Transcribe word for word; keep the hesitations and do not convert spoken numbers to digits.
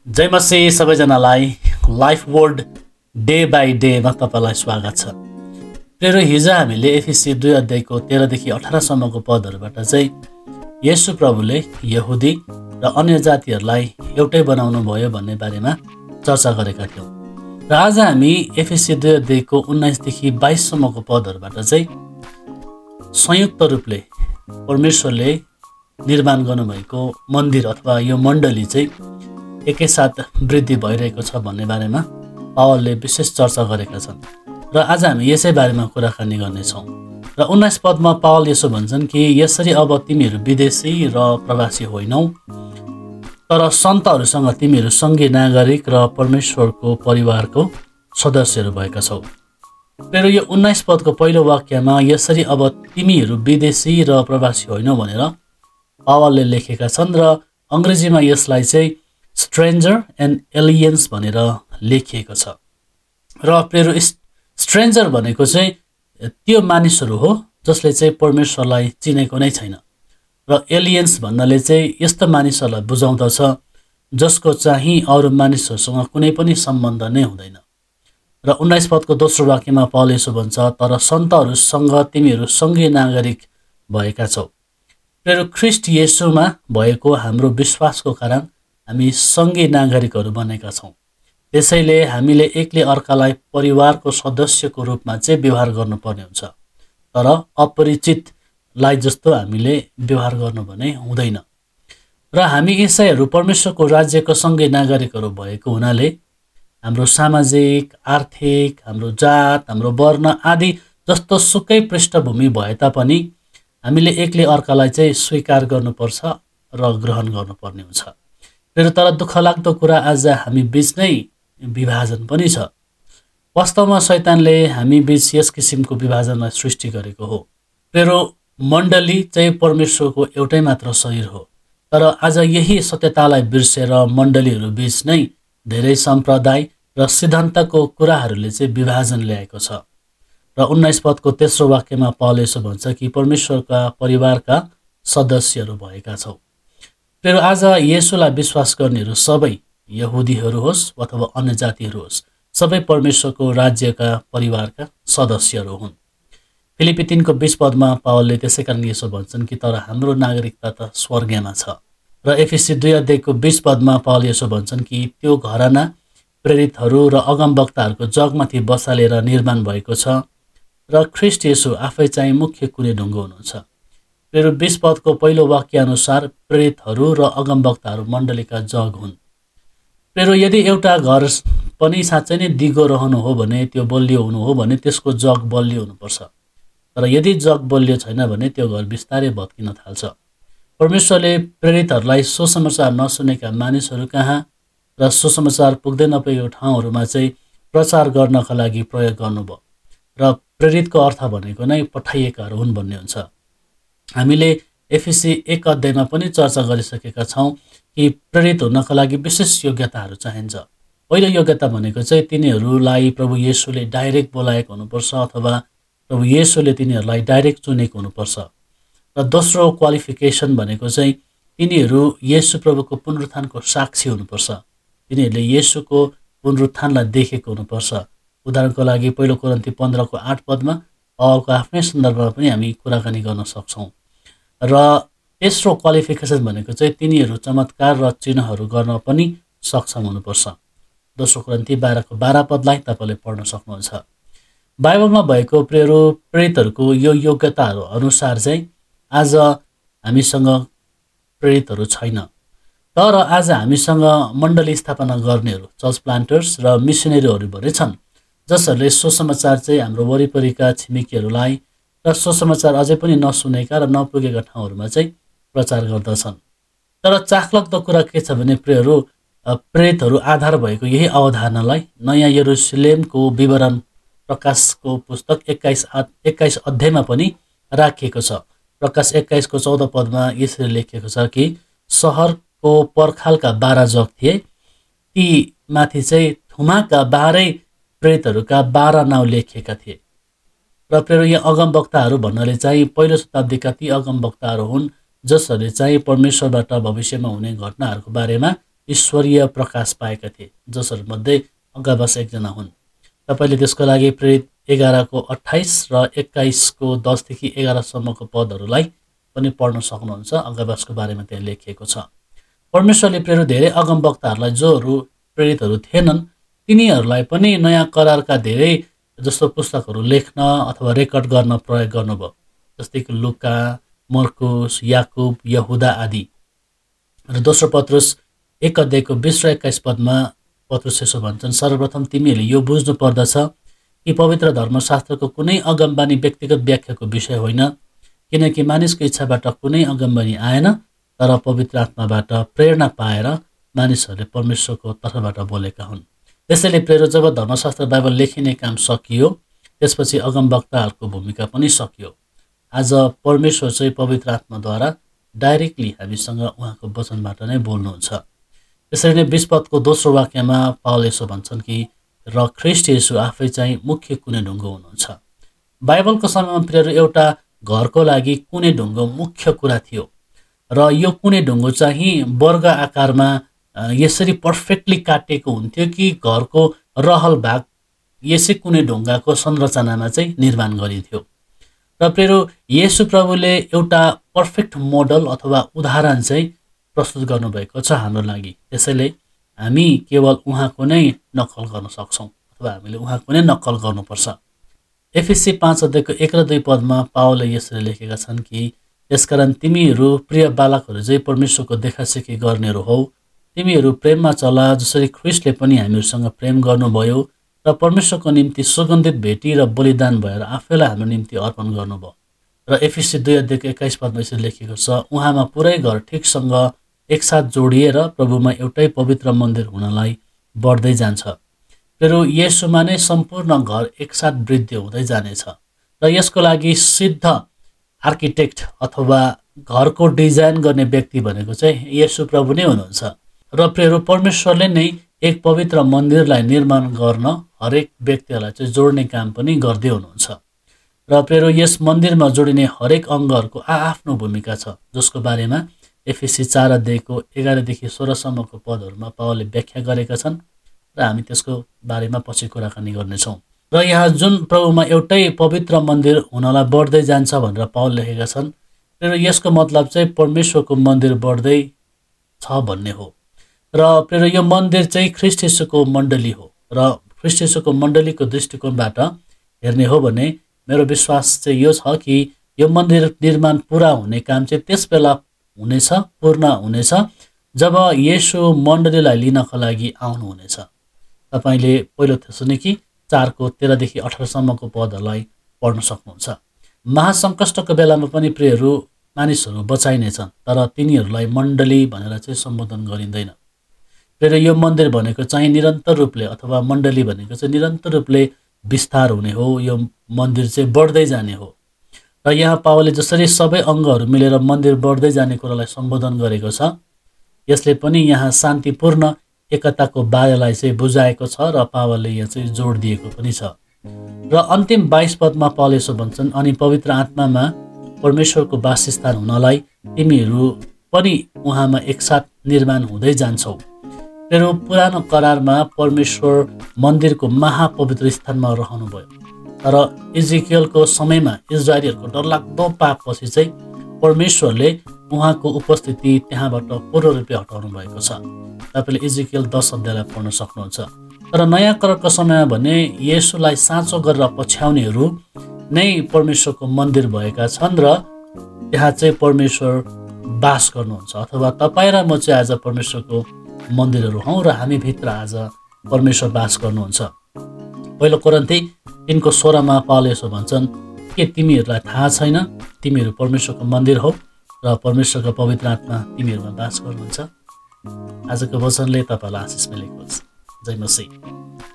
जय मसीह सबैजनालाई life word day by डेमा तपाईँलाई स्वागत छ। प्रिय हिजो हामीले एफिसी दुई अध्यायको तेह्रदेखि अठारसम्मको पदहरूबाट चाहिँ येशू प्रभुले यहुदी र अन्य जातिहरूलाई एउटै बनाउनु भयो भन्ने बारेमा चर्चा गरेका थियौँ। र आज हामी एफिसी दुई अध्यायको उन्नाइसदेखि बाइससम्मको पदहरूबाट चाहिँ संयुक्त रूपले परमेश्वरले निर्माण गर्नुभएको मन्दिर अथवा यो मण्डली चाहिँ एकैसाथ वृद्धि भइरहेको छ भन्ने बारेमा पावलले विशेष चर्चा गरेका छन् र आज हामी यसै बारेमा कुराकानी गर्नेछौँ। र उन्नाइस पदमा पावल यसो भन्छन् कि यसरी अब तिमीहरू विदेशी र प्रवासी होइनौ, तर सन्तहरूसँग तिमीहरू सङ्घीय नागरिक र परमेश्वरको परिवारको सदस्यहरू भएका छौ। फेरि यो उन्नाइस पदको पहिलो वाक्यमा यसरी अब तिमीहरू विदेशी र प्रवासी होइनौ भनेर पावलले लेखेका छन् र अङ्ग्रेजीमा यसलाई चाहिँ स्ट्रेन्जर एन्ड एलियन्स भनेर लेखिएको छ। र प्रेरो स्ट्रेन्जर भनेको चाहिँ त्यो मानिसहरू हो जसले चाहिँ परमेश्वरलाई चिनेको नै छैन, र एलियन्स भन्नाले चाहिँ यस्तो मानिसहरूलाई बुझाउँदछ जसको चाहिँ अरू मानिसहरूसँग कुनै पनि सम्बन्ध नै हुँदैन। र उन्नाइस पदको दोस्रो वाक्यमा पावल यसो भन्छ, तर सन्तहरूसँग तिमीहरू सङ्घीय नागरिक भएका छौ। प्रेरो ख्रिस्ट येशूमा भएको हाम्रो विश्वासको कारण हामी सङ्घीय नागरिकहरू बनेका छौँ। त्यसैले हामीले एकले अर्कालाई परिवारको सदस्यको रूपमा चाहिँ व्यवहार गर्नुपर्ने हुन्छ, तर अपरिचितलाई जस्तो हामीले व्यवहार गर्नु भने हुँदैन। र हामी ईसाईहरू परमेश्वरको राज्यको सङ्घीय नागरिकहरू भएको हुनाले हाम्रो सामाजिक, आर्थिक, हाम्रो जात, हाम्रो वर्ण आदि जस्तो सुकै पृष्ठभूमि भए तापनि हामीले एकले अर्कालाई चाहिँ स्वीकार गर्नुपर्छ र ग्रहण गर्नुपर्ने हुन्छ। फेरि तर दुःखलाग्दो कुरा आज हामी बीच नै विभाजन पनि छ। वास्तवमा शैतानले हामी बीच यस किसिमको विभाजनलाई सृष्टि गरेको हो। फेरि मण्डली चाहिँ परमेश्वरको एउटै मात्र शरीर हो, तर आज यही सत्यतालाई बिर्सेर मण्डलीहरू बीच नै धेरै सम्प्रदाय र सिद्धान्तको कुराहरूले चाहिँ विभाजन ल्याएको छ। र उन्नाइस पदको तेस्रो वाक्यमा पावल यसो भन्छ कि परमेश्वरका परिवारका सदस्यहरू भएका छौ। फेरि आज येशूलाई विश्वास गर्नेहरू सबै यहुदीहरू होस् अथवा अन्य जातिहरू होस्, सबै परमेश्वरको राज्यका परिवारका सदस्यहरू हुन्। फिलिप्पी तीनको बीस पदमा पावलले त्यसै कारण यसो भन्छन् कि तर हाम्रो नागरिकता त स्वर्गमा छ। र एफिसी दुई अध्यायको बीस पदमा पावल यसो भन्छन् कि त्यो घराना प्रेरितहरू र अगमवक्ताहरूको जगमाथि बसालेर निर्माण भएको छ र ख्रिस्ट येशू आफै चाहिँ मुख्य कुने ढुङ्गो हुनुहुन्छ। फेरि बीस पदको पहिलो वाक्य अनुसार प्रेरितहरू र अगमवक्ताहरू मण्डलीका जग हुन्। फेरि यदि एउटा घर पनि साँच्चै नै दिगो रहनु हो भने, त्यो बलियो हुनु हो भने त्यसको जग बलियो हुनुपर्छ। तर यदि जग बलियो छैन भने त्यो घर बिस्तारै भत्किन थाल्छ। परमेश्वरले प्रेरितहरूलाई सुसमाचार नसुनेका मानिसहरू कहाँ र सुसमाचार पुग्दै नपुगेको ठाउँहरूमा चाहिँ प्रचार गर्नका लागि प्रयोग गर्नुभयो। र प्रेरितको अर्थ भनेको नै पठाइएकाहरू हुन् भन्ने हुन्छ। हामीले एफिसी एक अध्यायमा पनि चर्चा गरिसकेका छौँ कि प्रेरित हुनका लागि विशेष योग्यताहरू चाहिन्छ। पहिलो योग्यता भनेको चाहिँ तिनीहरूलाई प्रभु येशूले डाइरेक्ट बोलाएको हुनुपर्छ अथवा प्रभु येशूले तिनीहरूलाई डाइरेक्ट चुनेको हुनुपर्छ। र दोस्रो क्वालिफिकेसन भनेको चाहिँ तिनीहरू येशू प्रभुको पुनरुत्थानको साक्षी हुनुपर्छ। तिनीहरूले येशूको पुनरुत्थानलाई देखेको हुनुपर्छ। उदाहरणको लागि पहिलो कोरिन्थी पन्ध्रको आठ पदमा पावलको आफ्नै सन्दर्भमा पनि हामी कुराकानी गर्न सक्छौँ। र तेस्रो क्वालिफिकेसन भनेको चाहिँ तिनीहरू चमत्कार र चिन्हहरू गर्न पनि सक्षम हुनुपर्छ। दोस्रो कोरिन्थी बाह्रको बाह्र पदलाई तपाईँले पढ्न सक्नुहुन्छ। बाइबलमा भएको प्रेरो प्रेरितहरूको यो योग्यताहरू अनुसार चाहिँ आज हामीसँग प्रेरितहरू छैन, तर आज हामीसँग मण्डली स्थापना गर्नेहरू, चर्च प्लान्टर्स र मिसनरीहरू भने छन्, जसहरूले सुसमाचार चाहिँ हाम्रो वरिपरिका छिमेकीहरूलाई र सुसमाचार अझै पनि नसुनेका र नपुगेका ठाउँहरूमा चाहिँ प्रचार गर्दछन्। तर चाखलाग्दो कुरा के छ भने प्रेरहरू प्रेरितहरू आधार भएको यही अवधारणालाई नयाँ यरुसलेमको विवरण प्रकाशको पुस्तक एक्काइस एक्काइस अध्यायमा पनि राखिएको छ। प्रकाश एक्काइसको चौध पदमा यसरी लेखिएको छ कि सहरको पर्खालका बाह्र जग थिए, ती माथि चाहिँ थुमाका बाह्रै प्रेरितहरूका बाह्र नाउँ लेखिएका थिए। र प्रेरो यहाँ अगमवक्ताहरू भन्नाले चाहिँ पहिलो शताब्दीका ती अगमवक्ताहरू हुन् जसहरूले चाहिँ परमेश्वरबाट भविष्यमा हुने घटनाहरूको बारेमा ईश्वरीय प्रकाश पाएका थिए, जसहरूमध्ये अगाबस एकजना हुन्। तपाईँले त्यसको लागि प्रेरित एघारको अठाइस र एक्काइसको दसदेखि एघारसम्मको पदहरूलाई पनि पढ्न सक्नुहुन्छ। अगाबसको बारेमा त्यहाँ लेखिएको छ। परमेश्वरले प्रेरित धेरै अगमवक्ताहरूलाई, जोहरू प्रेरितहरू थिएनन्, तिनीहरूलाई पनि नयाँ करारका धेरै जस्तो पुस्तकहरू लेख्न अथवा रेकर्ड गर्न प्रयोग गर्नुभयो, जस्तै कि लुका, मर्कुस, याकुब, यहुदा आदि। र दोस्रो पत्रुस एक अध्यायको बिस र एक्काइस पदमा पत्रुस यसो भन्छन्, सर्वप्रथम तिमीहरूले यो बुझ्नु पर्दछ कि पवित्र धर्मशास्त्रको कुनै अगमबानी व्यक्तिगत व्याख्याको विषय होइन, किनकि मानिसको इच्छाबाट कुनै अगमबानी आएन, तर पवित्र आत्माबाट प्रेरणा पाएर मानिसहरूले परमेश्वरको तर्फबाट बोलेका हुन्। त्यसैले प्रेरित जब धर्मशास्त्र बाइबल लेखिने काम सकियो, त्यसपछि अगमवक्ताहरूको भूमिका पनि सकियो। आज परमेश्वर चाहिँ पवित्र आत्माद्वारा डाइरेक्टली हामीसँग उहाँको वचनबाट नै बोल्नुहुन्छ। त्यसरी नै बिस पदको दोस्रो वाक्यमा पावल यसो भन्छन् कि र ख्रीष्ट येशू आफै चाहिँ मुख्य कुने ढुङ्गो हुनुहुन्छ। बाइबलको समयमा प्रेरित एउटा घरको लागि कुने ढुङ्गो मुख्य कुरा थियो, र यो कुने ढुङ्गो चाहिँ वर्ग आकारमा यसरी पर्फेक्टली काटिएको हुन्थ्यो कि घरको रहल भाग यसै कुने ढुङ्गाको संरचनामा चाहिँ निर्माण गरिन्थ्यो। र प्रेरो येशू प्रभुले एउटा पर्फेक्ट मोडल अथवा उदाहरण चाहिँ प्रस्तुत गर्नुभएको छ हाम्रो लागि। त्यसैले हामी केवल उहाँको नै नक्कल गर्न सक्छौँ अथवा हामीले उहाँको नै नक्कल गर्नुपर्छ। एफएससी पाँच अध्यायको एक र दुई पदमा पावलले यसरी लेखेका छन् कि यसकारण तिमीहरू प्रिय बालकहरू चाहिँ परमेश्वरको देखासेखी गर्नेहरू हौ, तिमीहरू प्रेममा चला जसरी ख्रीष्टले पनि हामीहरूसँग प्रेम गर्नुभयो र परमेश्वरको निम्ति सुगन्धित भेटी र बलिदान भएर आफैलाई हाम्रो निम्ति अर्पण गर्नुभयो। र एफएससी दुई अध्यायको एक्काइस पदमा यसरी लेखेको छ, उहाँमा पुरै घर ठिकसँग एकसाथ जोडिएर प्रभुमा एउटै पवित्र मन्दिर हुनलाई बढ्दै जान्छ। फेरि येशूमा नै सम्पूर्ण घर एकसाथ वृद्धि हुँदै जानेछ। र यसको लागि सिद्ध आर्किटेक्ट अथवा घरको डिजाइन गर्ने व्यक्ति भनेको चाहिँ येशू प्रभु नै हुनुहुन्छ। र प्रेरो परमेश्वरले नै एक पवित्र मन्दिरलाई निर्माण गर्न हरेक व्यक्तिहरूलाई चाहिँ जोड्ने काम पनि गर्दै हुनुहुन्छ। र प्रेरो यस मन्दिरमा जोडिने हरेक अङ्गहरूको आआफ्नो भूमिका छ, जसको बारेमा एफएससी चार अध्यायको एघारदेखि सोह्रसम्मको पदहरूमा पावलले व्याख्या गरेका छन् र हामी त्यसको बारेमा पछि कुराकानी गर्नेछौँ। र यहाँ जुन प्रभुमा एउटै पवित्र मन्दिर हुनलाई बढ्दै जान्छ भनेर पावल लेखेका छन्, र यसको मतलब चाहिँ परमेश्वरको मन्दिर बढ्दै छ भन्ने हो। र प्रेर यो मन्दिर चाहिँ ख्रीष्ट येशूको मण्डली हो। र ख्रीष्ट येशूको मण्डलीको दृष्टिकोणबाट हेर्ने हो भने मेरो विश्वास चाहिँ यो छ कि यो मन्दिर निर्माण पुरा हुने काम चाहिँ त्यस बेला हुनेछ, पूर्ण हुनेछ जब येशू मण्डलीलाई लिनको लागि आउनुहुनेछ। तपाईँले पहिलो थेसलोनिकी चारको तेह्रदेखि अठारसम्मको पदहरूलाई पढ्न सक्नुहुन्छ। महासङ्कष्टको बेलामा पनि प्रियहरू मानिसहरू बचाइनेछन्, तर तिनीहरूलाई मण्डली भनेर चाहिँ सम्बोधन गरिँदैन। फेर यो मन्दिर भनेको चाहिँ निरन्तर रूपले अथवा मण्डली भनेको चाहिँ निरन्तर रूपले विस्तार हुने हो, यो मन्दिर चाहिँ बढ्दै जाने हो। र यहाँ पावलले जसरी सबै अङ्गहरू मिलेर मन्दिर बढ्दै जाने कुरालाई सम्बोधन गरेको छ, यसले पनि यहाँ शान्तिपूर्ण एकताको बारेलाई चाहिँ बुझाएको छ र पावलले यहाँ चाहिँ जोड दिएको पनि छ। र अन्तिम बाइस पदमा पावल यसो भन्छन्, अनि पवित्र आत्मामा परमेश्वरको वासस्थान हुनलाई तिमीहरू पनि उहाँमा एकसाथ निर्माण हुँदै जान्छौ। र पुरानो करारमा परमेश्वर मन्दिरको महापवित्र स्थानमा रहनुभयो, तर इजिकियलको समयमा इजरायलीहरूको डरलाग्दो पापपछि चाहिँ परमेश्वरले उहाँको उपस्थिति त्यहाँबाट पूर्ण रूपले हटाउनु भएको छ। तपाईँले इजिकियल दस अध्यायलाई पढ्न सक्नुहुन्छ। तर नयाँ करारको समयमा भने येशूलाई साँचो गरेर पछ्याउनेहरू नै परमेश्वरको मन्दिर भएका छन् र त्यहाँ चाहिँ परमेश्वर बास गर्नुहुन्छ, अथवा तपाईँ र म चाहिँ आज परमेश्वरको मन्दिरहरू हौँ र हामी भित्र आज परमेश्वर बास गर्नुहुन्छ। पहिलो कोरिन्थी तिनको सोह्रमा पावल यसो भन्छन्, के तिमीहरूलाई थाहा छैन तिमीहरू परमेश्वरको मन्दिर हौ र परमेश्वरको पवित्र आत्मा तिमीहरूमा बास गर्नुहुन्छ। आजको वचनले तपाईँलाई आशिष मिलेको होस्। जय मसीह।